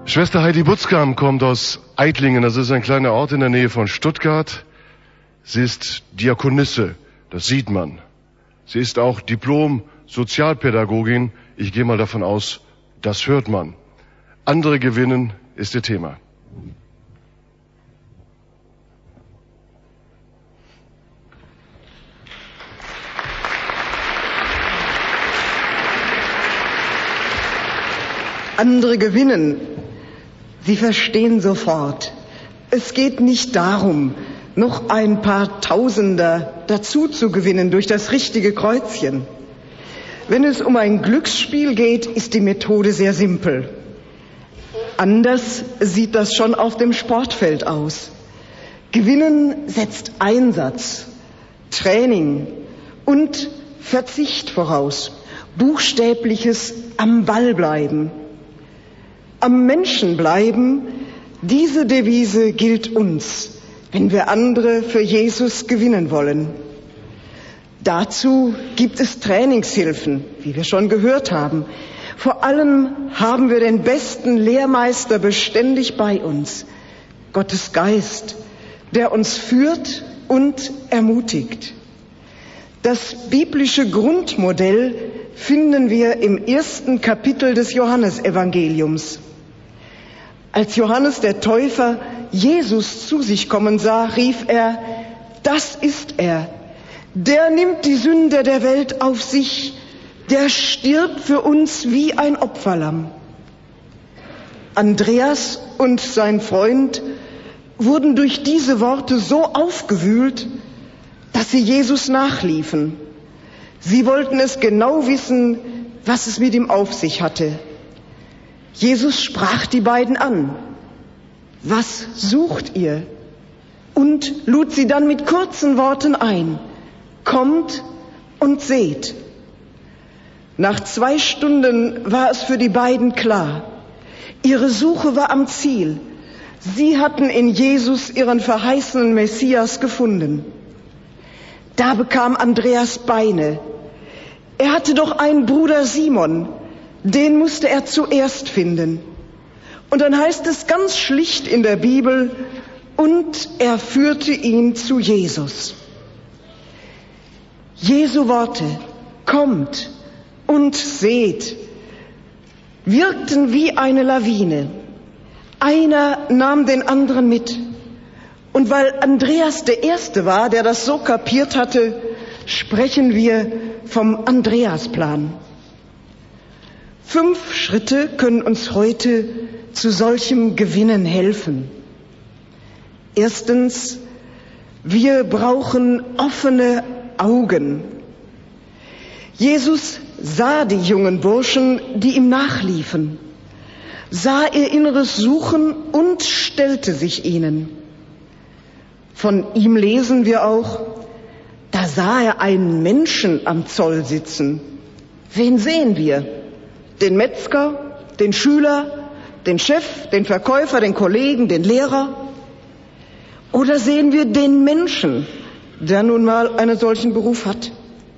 Schwester Heidi Butzkamp kommt aus Eitlingen, das ist ein kleiner Ort in der Nähe von Stuttgart. Sie ist Diakonisse, das sieht man. Sie ist auch Diplom-Sozialpädagogin. Ich gehe mal davon aus, das hört man. Andere gewinnen ist ihr Thema. Andere gewinnen. Sie verstehen sofort. Es geht nicht darum, noch ein paar Tausender dazu zu gewinnen durch das richtige Kreuzchen. Wenn es um ein Glücksspiel geht, ist die Methode sehr simpel. Anders sieht das schon auf dem Sportfeld aus. Gewinnen setzt Einsatz, Training und Verzicht voraus. Buchstäbliches am Ball bleiben. Am Menschen bleiben, diese Devise gilt uns, wenn wir andere für Jesus gewinnen wollen. Dazu gibt es Trainingshilfen, wie wir schon gehört haben. Vor allem haben wir den besten Lehrmeister beständig bei uns, Gottes Geist, der uns führt und ermutigt. Das biblische Grundmodell finden wir im 1. Kapitel des Johannesevangeliums. Als Johannes der Täufer Jesus zu sich kommen sah, rief er: Das ist er, der nimmt die Sünde der Welt auf sich, der stirbt für uns wie ein Opferlamm. Andreas und sein Freund wurden durch diese Worte so aufgewühlt, dass sie Jesus nachliefen. Sie wollten es genau wissen, was es mit ihm auf sich hatte. Jesus sprach die beiden an. Was sucht ihr? Und lud sie dann mit kurzen Worten ein. Kommt und seht. Nach 2 Stunden war es für die beiden klar. Ihre Suche war am Ziel. Sie hatten in Jesus ihren verheißenen Messias gefunden. Da bekam Andreas Beine. Er hatte doch einen Bruder Simon, den musste er zuerst finden. Und dann heißt es ganz schlicht in der Bibel, und er führte ihn zu Jesus. Jesu Worte, kommt und seht, wirkten wie eine Lawine. Einer nahm den anderen mit. Und weil Andreas der Erste war, der das so kapiert hatte, sprechen wir vom Andreasplan. 5 Schritte können uns heute zu solchem Gewinnen helfen. Erstens, wir brauchen offene Augen. Jesus sah die jungen Burschen, die ihm nachliefen, sah ihr inneres Suchen und stellte sich ihnen. Von ihm lesen wir auch, da sah er einen Menschen am Zoll sitzen. Wen sehen wir? Den Metzger, den Schüler, den Chef, den Verkäufer, den Kollegen, den Lehrer? Oder sehen wir den Menschen, der nun mal einen solchen Beruf hat?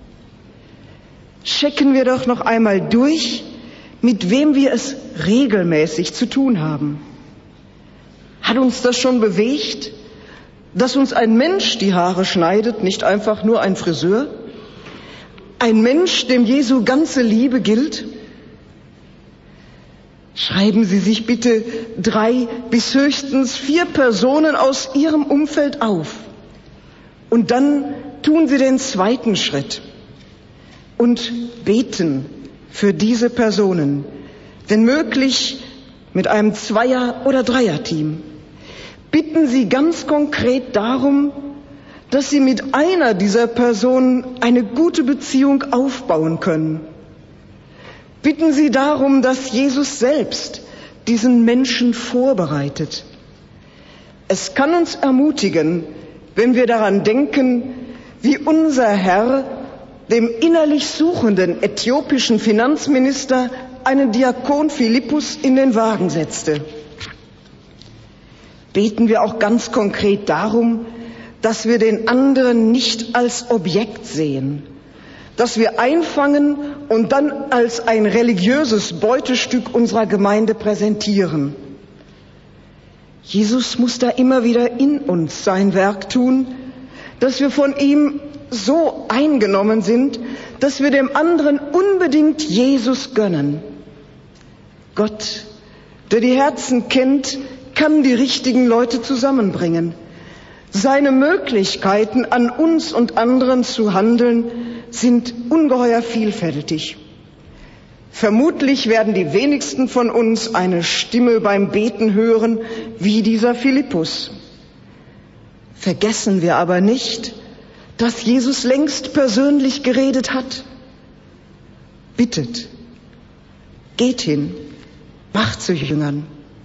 Checken wir doch noch einmal durch, mit wem wir es regelmäßig zu tun haben. Hat uns das schon bewegt, dass uns ein Mensch die Haare schneidet, nicht einfach nur ein Friseur? Ein Mensch, dem Jesu ganze Liebe gilt? Schreiben Sie sich bitte 3 bis höchstens 4 Personen aus Ihrem Umfeld auf. Und dann tun Sie den 2. Schritt und beten für diese Personen, wenn möglich mit einem 2er- oder 3er-Team. Bitten Sie ganz konkret darum, dass Sie mit einer dieser Personen eine gute Beziehung aufbauen können. Bitten Sie darum, dass Jesus selbst diesen Menschen vorbereitet. Es kann uns ermutigen, wenn wir daran denken, wie unser Herr dem innerlich suchenden äthiopischen Finanzminister einen Diakon Philippus in den Wagen setzte. Beten wir auch ganz konkret darum, dass wir den anderen nicht als Objekt sehen, das wir einfangen und dann als ein religiöses Beutestück unserer Gemeinde präsentieren. Jesus muss da immer wieder in uns sein Werk tun, dass wir von ihm so eingenommen sind, dass wir dem anderen unbedingt Jesus gönnen. Gott, der die Herzen kennt, kann die richtigen Leute zusammenbringen. Seine Möglichkeiten, an uns und anderen zu handeln, sind ungeheuer vielfältig. Vermutlich werden die wenigsten von uns eine Stimme beim Beten hören, wie dieser Philippus. Vergessen wir aber nicht, dass Jesus längst persönlich geredet hat. Bittet, geht hin, macht zu Jüngern.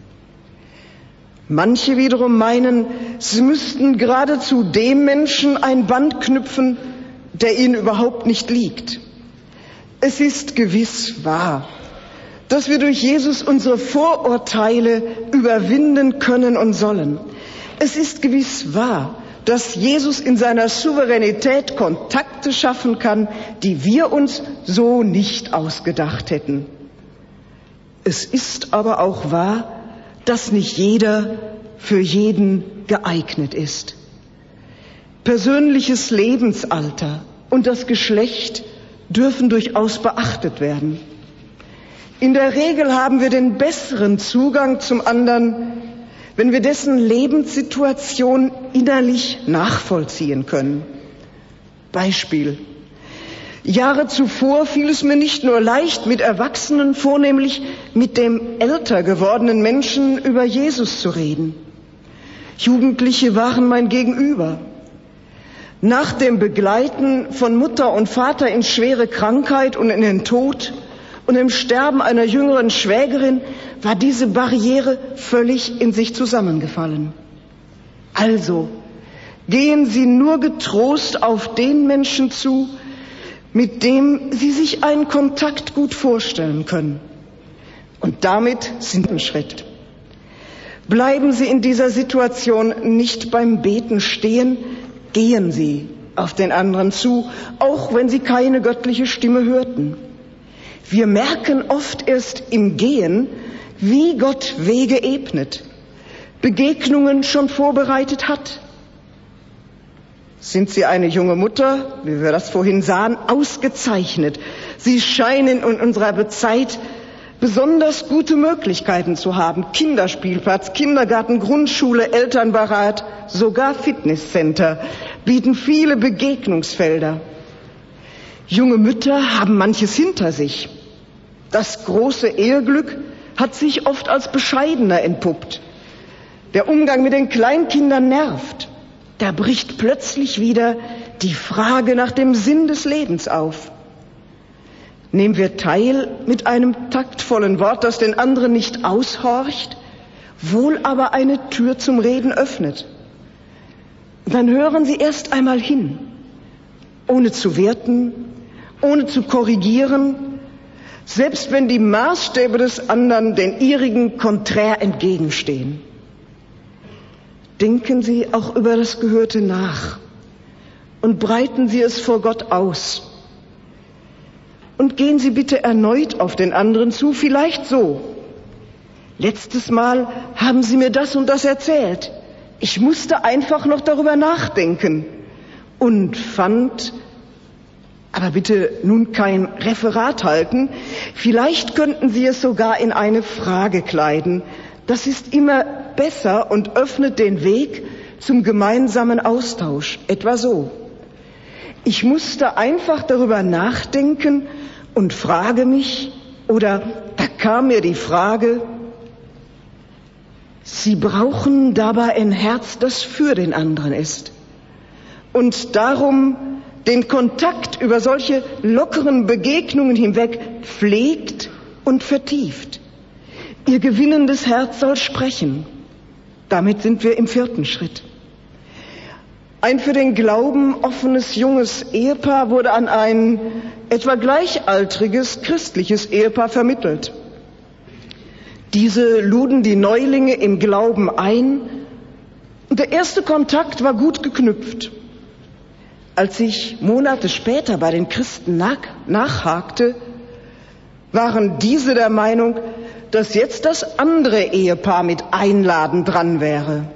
Manche wiederum meinen, sie müssten geradezu dem Menschen ein Band knüpfen, der ihnen überhaupt nicht liegt. Es ist gewiss wahr, dass wir durch Jesus unsere Vorurteile überwinden können und sollen. Es ist gewiss wahr, dass Jesus in seiner Souveränität Kontakte schaffen kann, die wir uns so nicht ausgedacht hätten. Es ist aber auch wahr, dass nicht jeder für jeden geeignet ist. Persönliches Lebensalter und das Geschlecht dürfen durchaus beachtet werden. In der Regel haben wir den besseren Zugang zum anderen, wenn wir dessen Lebenssituation innerlich nachvollziehen können. Beispiel: Jahre zuvor fiel es mir nicht nur leicht, mit Erwachsenen, vornehmlich mit dem älter gewordenen Menschen über Jesus zu reden. Jugendliche waren mein Gegenüber. Nach dem Begleiten von Mutter und Vater in schwere Krankheit und in den Tod und im Sterben einer jüngeren Schwägerin war diese Barriere völlig in sich zusammengefallen. Also gehen Sie nur getrost auf den Menschen zu, mit dem Sie sich einen Kontakt gut vorstellen können. Und damit sind Sie einen Schritt. Bleiben Sie in dieser Situation nicht beim Beten stehen, gehen Sie auf den anderen zu, auch wenn Sie keine göttliche Stimme hörten. Wir merken oft erst im Gehen, wie Gott Wege ebnet, Begegnungen schon vorbereitet hat. Sind Sie eine junge Mutter, wie wir das vorhin sahen, ausgezeichnet. Sie scheinen in unserer Zeit besonders gute Möglichkeiten zu haben. Kinderspielplatz, Kindergarten, Grundschule, Elternbeirat, sogar Fitnesscenter bieten viele Begegnungsfelder. Junge Mütter haben manches hinter sich. Das große Eheglück hat sich oft als bescheidener entpuppt. Der Umgang mit den Kleinkindern nervt. Da bricht plötzlich wieder die Frage nach dem Sinn des Lebens auf. Nehmen wir teil mit einem taktvollen Wort, das den anderen nicht aushorcht, wohl aber eine Tür zum Reden öffnet. Dann hören Sie erst einmal hin, ohne zu werten, ohne zu korrigieren, selbst wenn die Maßstäbe des anderen den ihrigen konträr entgegenstehen. Denken Sie auch über das Gehörte nach und breiten Sie es vor Gott aus. Und gehen Sie bitte erneut auf den anderen zu, vielleicht so: Letztes Mal haben Sie mir das und das erzählt. Ich musste einfach noch darüber nachdenken und fand, aber bitte nun kein Referat halten, vielleicht könnten Sie es sogar in eine Frage kleiden. Das ist immer besser und öffnet den Weg zum gemeinsamen Austausch. Etwa so: Ich musste einfach darüber nachdenken und frage mich, oder da kam mir die Frage. Sie brauchen dabei ein Herz, das für den anderen ist und darum den Kontakt über solche lockeren Begegnungen hinweg pflegt und vertieft. Ihr gewinnendes Herz soll sprechen. Damit sind wir im 4. Schritt. Ein für den Glauben offenes junges Ehepaar wurde an ein etwa gleichaltriges christliches Ehepaar vermittelt. Diese luden die Neulinge im Glauben ein und der erste Kontakt war gut geknüpft. Als ich Monate später bei den Christen nachhakte, waren diese der Meinung, dass jetzt das andere Ehepaar mit Einladen dran wäre.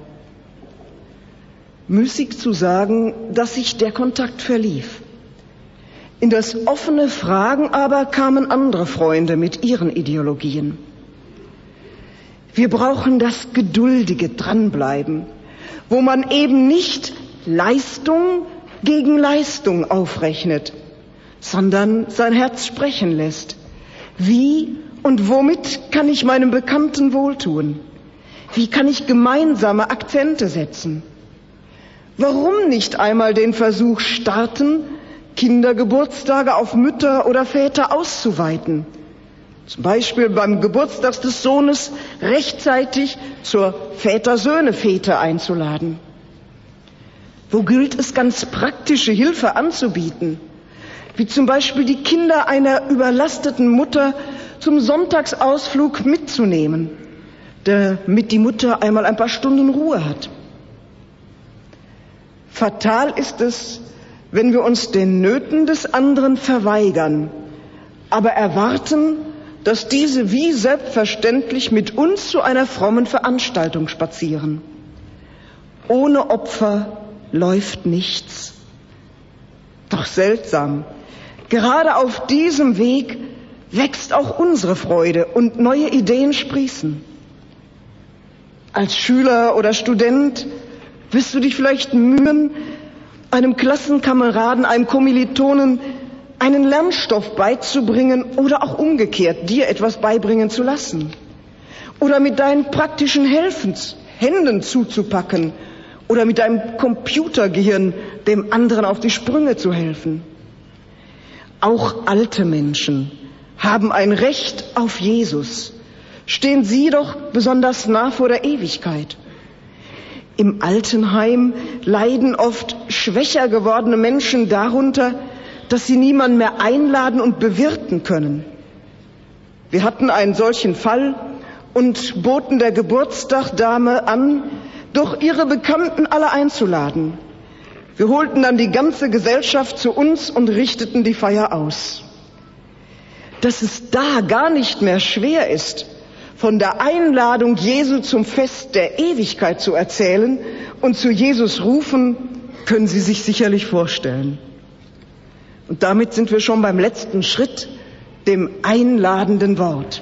Müßig zu sagen, dass sich der Kontakt verlief. In das offene Fragen aber kamen andere Freunde mit ihren Ideologien. Wir brauchen das geduldige Dranbleiben, wo man eben nicht Leistung gegen Leistung aufrechnet, sondern sein Herz sprechen lässt. Wie und womit kann ich meinem Bekannten wohltun? Wie kann ich gemeinsame Akzente setzen? Warum nicht einmal den Versuch starten, Kindergeburtstage auf Mütter oder Väter auszuweiten? Zum Beispiel beim Geburtstag des Sohnes rechtzeitig zur Väter-Söhne-Fete einzuladen. Wo gilt es, ganz praktische Hilfe anzubieten, wie zum Beispiel die Kinder einer überlasteten Mutter zum Sonntagsausflug mitzunehmen, damit die Mutter einmal ein paar Stunden Ruhe hat. Fatal ist es, wenn wir uns den Nöten des anderen verweigern, aber erwarten, dass diese wie selbstverständlich mit uns zu einer frommen Veranstaltung spazieren. Ohne Opfer läuft nichts. Doch seltsam, gerade auf diesem Weg wächst auch unsere Freude und neue Ideen sprießen. Als Schüler oder Student wirst du dich vielleicht mühen, einem Klassenkameraden, einem Kommilitonen einen Lernstoff beizubringen oder auch umgekehrt, dir etwas beibringen zu lassen. Oder mit deinen praktischen Händen zuzupacken oder mit deinem Computergehirn dem anderen auf die Sprünge zu helfen. Auch alte Menschen haben ein Recht auf Jesus. Stehen sie doch besonders nah vor der Ewigkeit. Im Altenheim leiden oft schwächer gewordene Menschen darunter, dass sie niemanden mehr einladen und bewirten können. Wir hatten einen solchen Fall und boten der Geburtstagsdame an, doch ihre Bekannten alle einzuladen. Wir holten dann die ganze Gesellschaft zu uns und richteten die Feier aus. Dass es da gar nicht mehr schwer ist, von der Einladung Jesu zum Fest der Ewigkeit zu erzählen und zu Jesus rufen, können Sie sich sicherlich vorstellen. Und damit sind wir schon beim letzten Schritt, dem einladenden Wort.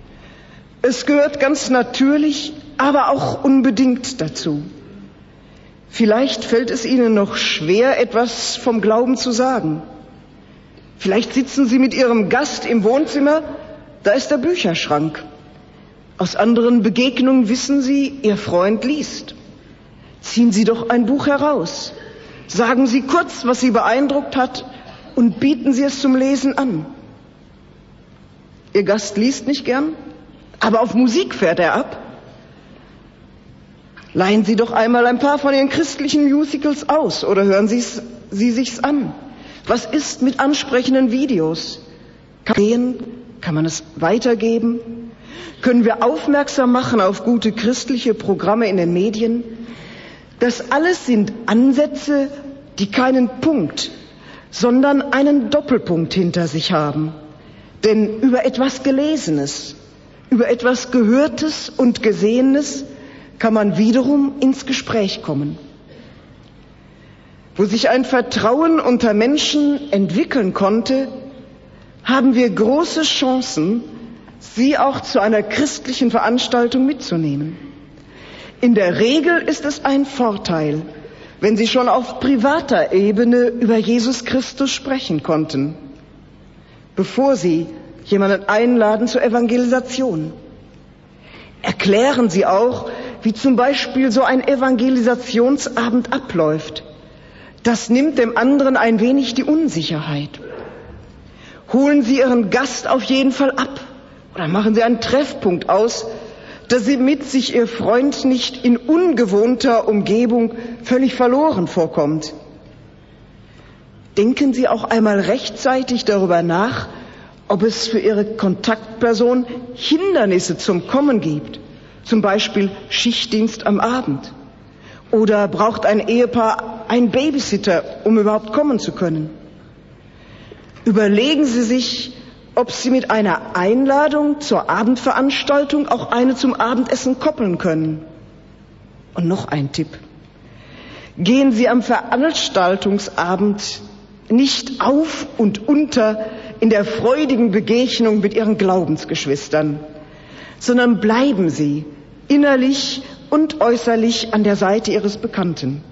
Es gehört ganz natürlich, aber auch unbedingt dazu. Vielleicht fällt es Ihnen noch schwer, etwas vom Glauben zu sagen. Vielleicht sitzen Sie mit Ihrem Gast im Wohnzimmer, da ist der Bücherschrank. Aus anderen Begegnungen wissen Sie, Ihr Freund liest. Ziehen Sie doch ein Buch heraus. Sagen Sie kurz, was Sie beeindruckt hat, und bieten Sie es zum Lesen an. Ihr Gast liest nicht gern, aber auf Musik fährt er ab. Leihen Sie doch einmal ein paar von Ihren christlichen Musicals aus oder hören Sie sich's an. Was ist mit ansprechenden Videos? Kann man es weitergeben? Können wir aufmerksam machen auf gute christliche Programme in den Medien? Das alles sind Ansätze, die keinen Punkt, sondern einen Doppelpunkt hinter sich haben. Denn über etwas Gelesenes, über etwas Gehörtes und Gesehenes kann man wiederum ins Gespräch kommen. Wo sich ein Vertrauen unter Menschen entwickeln konnte, haben wir große Chancen, sie auch zu einer christlichen Veranstaltung mitzunehmen. In der Regel ist es ein Vorteil, wenn Sie schon auf privater Ebene über Jesus Christus sprechen konnten, bevor Sie jemanden einladen zur Evangelisation. Erklären Sie auch, wie zum Beispiel so ein Evangelisationsabend abläuft. Das nimmt dem anderen ein wenig die Unsicherheit. Holen Sie Ihren Gast auf jeden Fall ab oder machen Sie einen Treffpunkt aus, damit sich Ihr Freund nicht in ungewohnter Umgebung völlig verloren vorkommt. Denken Sie auch einmal rechtzeitig darüber nach, ob es für Ihre Kontaktperson Hindernisse zum Kommen gibt, zum Beispiel Schichtdienst am Abend. Oder braucht ein Ehepaar einen Babysitter, um überhaupt kommen zu können? Überlegen Sie sich, ob Sie mit einer Einladung zur Abendveranstaltung auch eine zum Abendessen koppeln können. Und noch ein Tipp. Gehen Sie am Veranstaltungsabend nicht auf und unter in der freudigen Begegnung mit Ihren Glaubensgeschwistern, sondern bleiben Sie innerlich und äußerlich an der Seite Ihres Bekannten.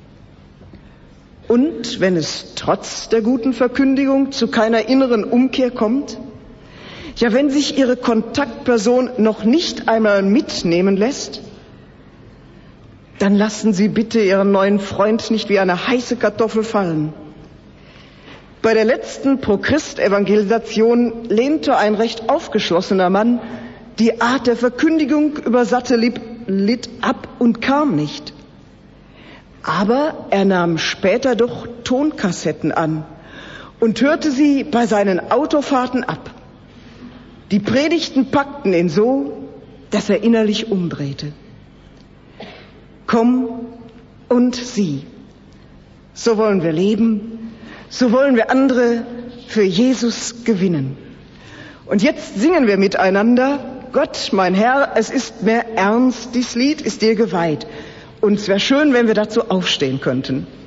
Und wenn es trotz der guten Verkündigung zu keiner inneren Umkehr kommt, ja, wenn sich Ihre Kontaktperson noch nicht einmal mitnehmen lässt, dann lassen Sie bitte Ihren neuen Freund nicht wie eine heiße Kartoffel fallen. Bei der letzten Pro-Christ-Evangelisation lehnte ein recht aufgeschlossener Mann die Art der Verkündigung über Satellit ab und kam nicht. Aber er nahm später doch Tonkassetten an und hörte sie bei seinen Autofahrten ab. Die Predigten packten ihn so, dass er innerlich umdrehte. Komm und sieh. So wollen wir leben, so wollen wir andere für Jesus gewinnen. Und jetzt singen wir miteinander: Gott, mein Herr, es ist mir ernst, dies Lied ist dir geweiht. Und es wäre schön, wenn wir dazu aufstehen könnten.